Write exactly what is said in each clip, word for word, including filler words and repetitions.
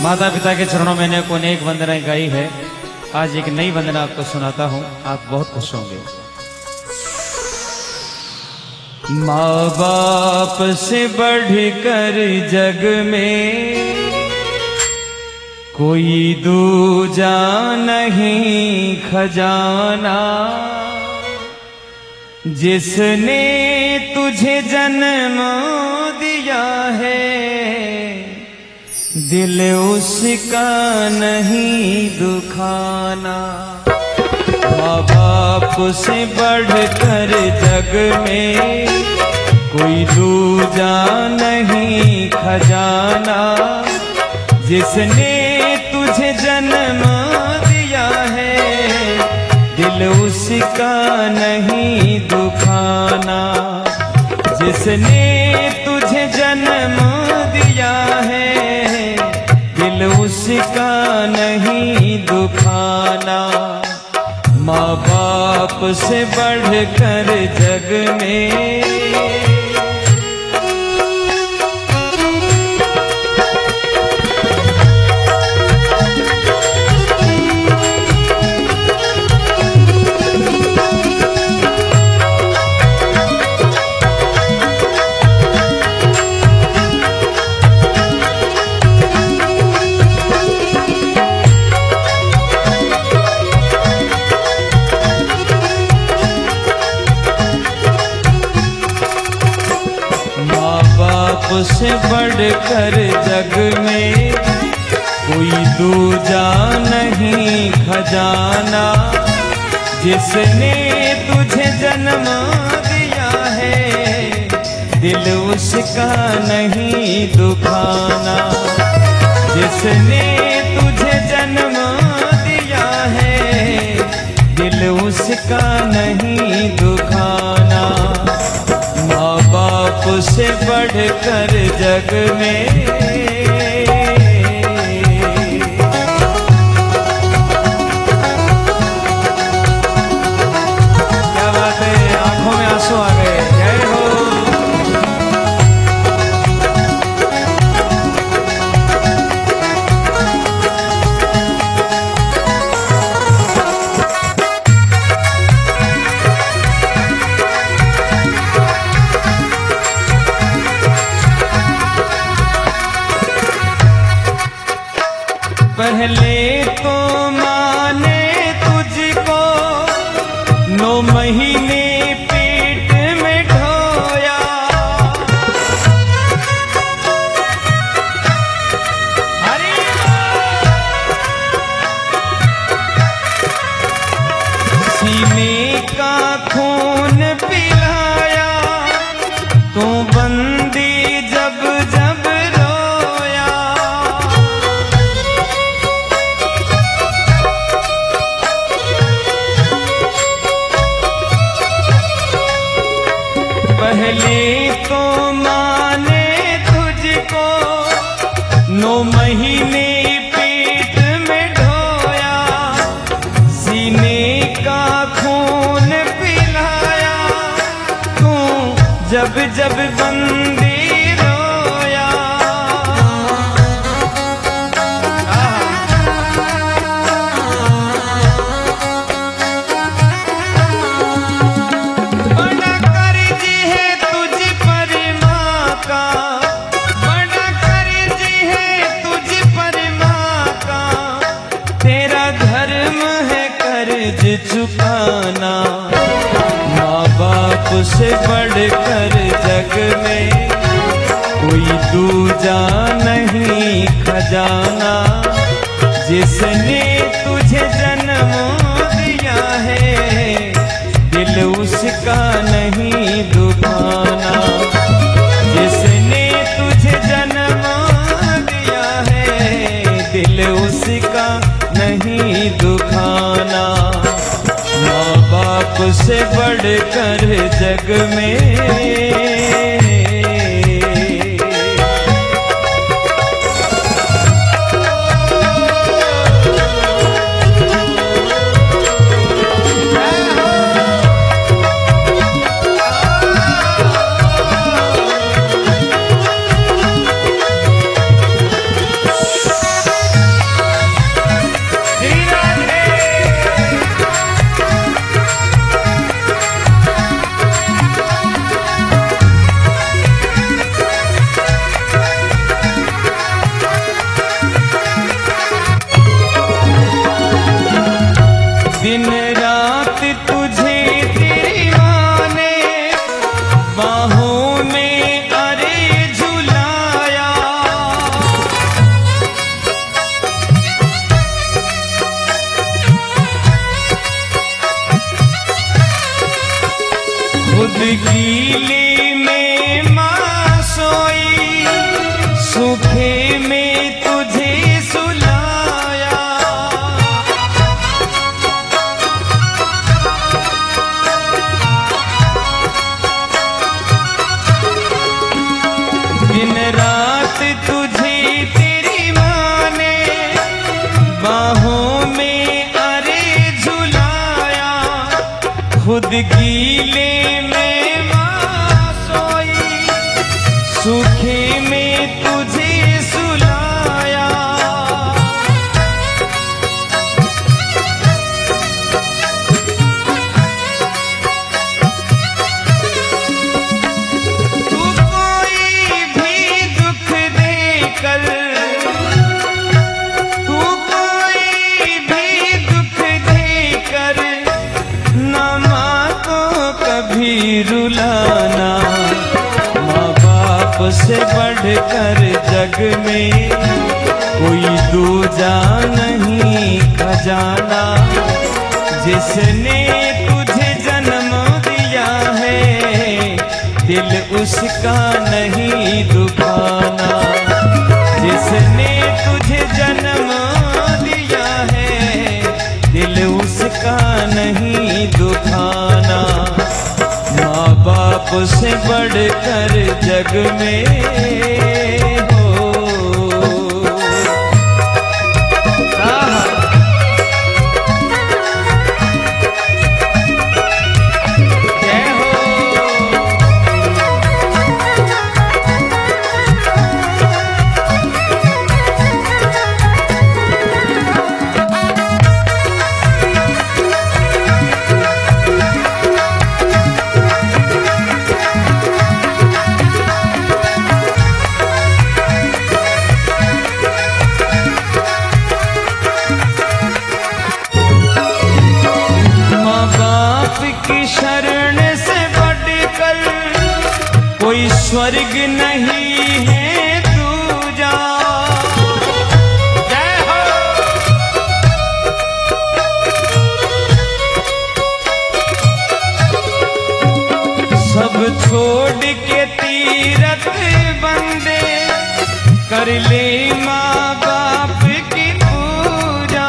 माता पिता के चरणों में को अनेक वंदनाएं गाई है। आज एक नई वंदना आपको सुनाता हूं, आप बहुत खुश होंगे। माँ बाप से बढ़कर जग में कोई दूजा नहीं खजाना, जिसने तुझे जन्म दिया है दिल उसका नहीं दुखाना। माँ बाप से बढ़कर जग में कोई दूजा नहीं खजाना, जिसने तुझे जन्म दिया है दिल उसका नहीं दुखाना। जिसने तुझे जन्म दिया है दिल उसका नहीं दुखाना। माँ बाप से बढ़कर जग में से बढ़कर जग में कोई दूजा नहीं खजाना। जिसने तुझे जन्म दिया है दिल उसका नहीं दुखाना। जिसने तुझे जन्म दिया है दिल उसका नहीं दुखाना। माँ बाप से बढ़कर जग में क्या बात है, आंखों में आंसू आ गए। जय हो। पहले तो माने तुझको नौ महीने पेट में ढोया। हरि सीने का खून पिलाया तो बंदी जब जब पहले तो माने तुझको नौ महीने पेट में ढोया। सीने का खून पिलाया तू जब जब बंदी रोया। चुकाना माँ बाप से बढ़कर जग में कोई दूजा नहीं खजाना। जिसने तुझे जन्म दिया है दिल उसका नहीं दुखाना। जिसने तुझे जन्म दिया है दिल उसका नहीं दुखाना। माँ बाप से बढ़कर जग में गीले में माँ सोई, सूखे में तुझे सुलाया। दिन रात तुझे तेरी माँ ने बाहों में अरे झुलाया। खुद गीले में माँ सोई, सूखे में तुझे सुलाया। तू कोई भी दुख देकर, तू कोई भी दुख देकर ना माँ को कभी रुलाना। माँ बाप से बढ़कर जग में कोई दूजा नहीं खजाना। जिसने तुझे जन्म दिया है, दिल उसका नहीं दुखाना। जिसने तुझे जन्म दिया है, दिल उसका नहीं दुखाना। माँ बाप से बढ़कर जग में हो। जय हो। की शरण से बढ़कर कोई स्वर्ग नहीं है दूजा। जय हो। सब छोड़ के तीरथ बंदे कर ले माँ बाप की पूजा।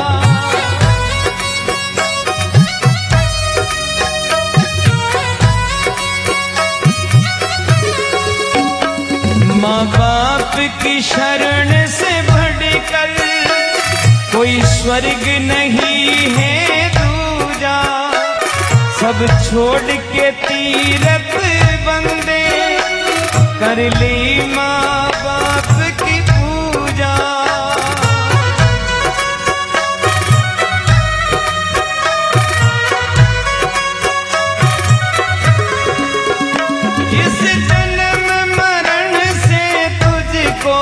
माँ बाप की शरण से बढ़कर कोई स्वर्ग नहीं है दूजा। सब छोड़ के तीरथ बंदे कर ले माँ बाप की पूजा। इस जन्म मरण से तुझको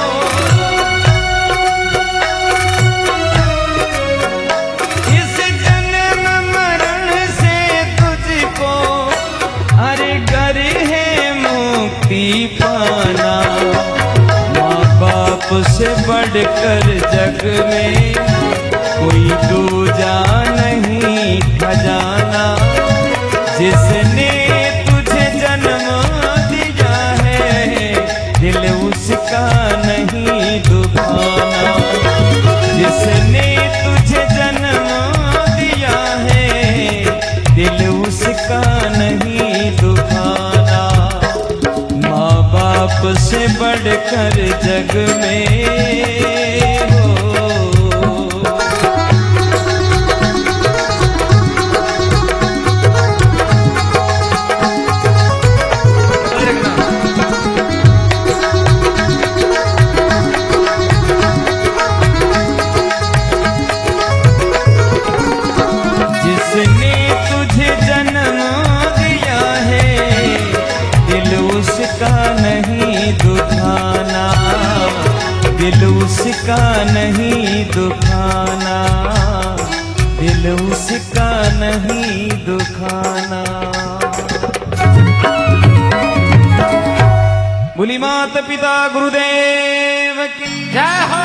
इस जन्म मरण से तुझको अरे घर है मुक्ति पाना। माँ बाप से बढ़कर जग में कोई दूजा नहीं खजाना। जिसने तुझे जन्म दिया है, दिल उसका नहीं दुखाना। जिसने तुझे जन्म दिया है, दिल उसका नहीं दुखाना। माँ बाप से बढ़कर जग में हो। जिसने तुझे जन्म दिया है, दिल उसका नहीं दुखाना। दिल उसका नहीं दुखाना। दिल उसका नहीं दुखाना। बोली माता पिता गुरुदेव की जय हो।